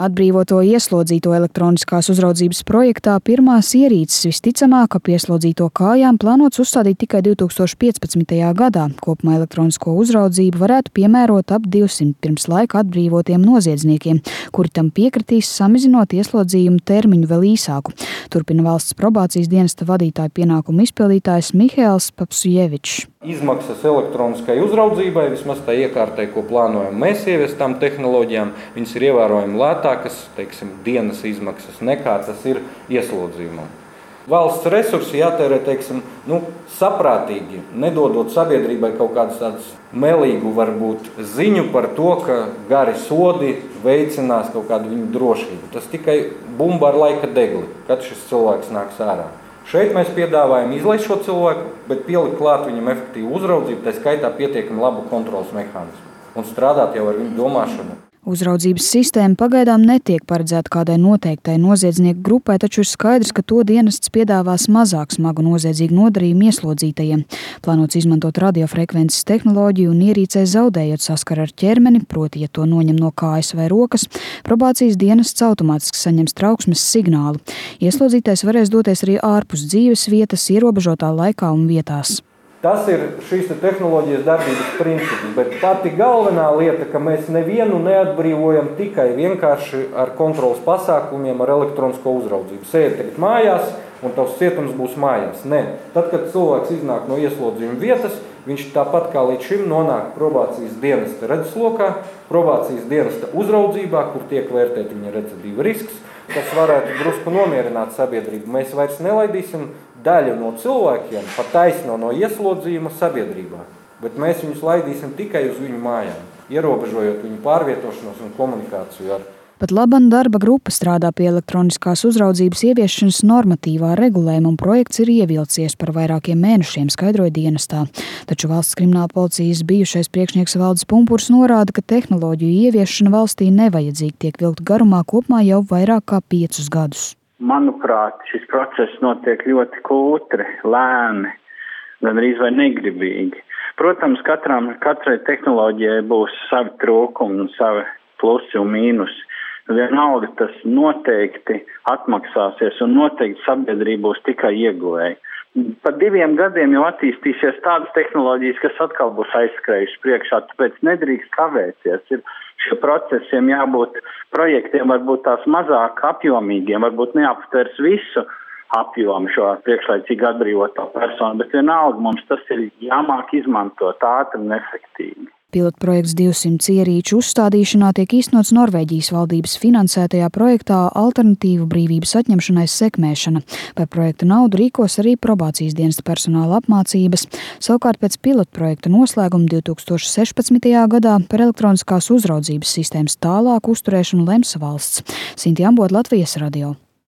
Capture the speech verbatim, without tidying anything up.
Atbrīvoto ieslodzīto elektroniskās uzraudzības projektā pirmās ierīces visticamāk, ka pieslodzīto kājām plānots uzstādīt tikai divs tūkstoši piecpadsmitajā gadā. Kopumā elektronisko uzraudzību varētu piemērot ap divsimt pirms laika atbrīvotiem noziedzniekiem, kuri tam piekritīs, samazinot ieslodzījumu termiņu vēl īsāku. Turpina valsts probācijas dienesta vadītāja pienākumu izpildītājs Mihails Papsujevičs. Izmaksas elektroniskai uzraudzībai, vismaz tā iekārtai, ko plānojam mēs ieviest tām tehnoloģijām, viņas ir ievērojami lētākas, teiksim, dienas izmaksas nekā tas ir ieslodzījumam. Valsts resursi jātērē, teiksim, nu, saprātīgi, nedodot sabiedrībai kaut kādas tādas melīgu varbūt ziņu par to, ka gari sodi veicinās kaut kādu viņu drošību. Tas tikai bumba ar laika degli, kad šis cilvēks nāks ārā. Šeit mēs piedāvājam izlaist šo cilvēku, bet pielikt klāt viņam efektīvu uzraudzību, tā skaitā pietiekami labu kontrolas mehānismu un strādāt jau ar viņu domāšanu. Uzraudzības sistēma pagaidām netiek paredzēta kādai noteiktai noziedznieku grupai, taču ir skaidrs, ka to dienests piedāvās mazāk smagu noziedzīgu nodarījumu ieslodzītajiem. Plānots izmantot radiofrekvences tehnoloģiju un ierīcē zaudējot saskaru ar ķermeni, proti, ja to noņem no kājas vai rokas, probācijas dienests automātiski saņems trauksmes signālu. Ieslodzītais varēs doties arī ārpus dzīves vietas, ierobežotā laikā un vietās. Tas ir šīs tehnoloģijas darbības princips, bet pati galvenā lieta, ka mēs nevienu neatbrīvojam tikai vienkārši ar kontrolas pasākumiem, ar elektronisko uzraudzību. Sēdi tagad mājās un tavs cietums būs mājās. Nē, tad, kad cilvēks iznāk no ieslodzījuma vietas, viņš tāpat kā līdz šim nonāk probācijas dienesta redzeslokā, probācijas dienesta uzraudzībā, kur tiek vērtēt viņa recidīva risks, kas varētu drusku nomierināt sabiedrību. Mēs vairs nelaidīsim daļu no cilvēkiem pa taisno no ieslodzījuma sabiedrībā, bet mēs viņus laidīsim tikai uz viņu mājām, ierobežojot viņu pārvietošanos un komunikāciju ar. Pat laban darba grupa strādā pie elektroniskās uzraudzības ieviešanas normatīvā regulējuma, un projekts ir ievilcies par vairākiem mēnešiem, skaidroja dienestā. Taču valsts krimināla policijas bijušais priekšnieks Valdis Pumpurs norāda, ka tehnoloģiju ieviešana valstī nevajadzīgi tiek vilkt garumā kopumā jau vairāk kā piecus gadus. Manuprāt, šis process notiek ļoti kūtri, lēni, gan arī vai negribīgi. Protams, katram, katrai tehnoloģijai būs savi trūkumi, savi plusi un mīnusi. Vienalga tas noteikti atmaksāsies un noteikti sabiedrība būs tikai ieguvēji. Par diviem gadiem jau attīstīsies tādas tehnoloģijas, kas atkal būs aizskrējušas priekšā, tāpēc nedrīkst kavēties. Ir šiem procesiem jābūt projektiem, varbūt tās mazāk apjomīgiem, varbūt neaptvers visu apjomu šo priekšlaicīgi atbrīvoto personu, bet vienalga mums tas ir jāmāk izmantot ātri un efektīvi. Pilotprojekts divsimt ierīču uzstādīšanā tiek īstenots Norvēģijas valdības finansētajā projektā Alternatīvu brīvības atņemšanai sekmēšana. Par projekta naudu rīkos arī probācijas dienesta personāla apmācības. Savukārt pēc pilotprojekta noslēguma divs tūkstoši sešpadsmitajā gadā par elektroniskās uzraudzības sistēmas tālāku uzturēšanu lems valsts. Sinti Ambot, Latvijas radio.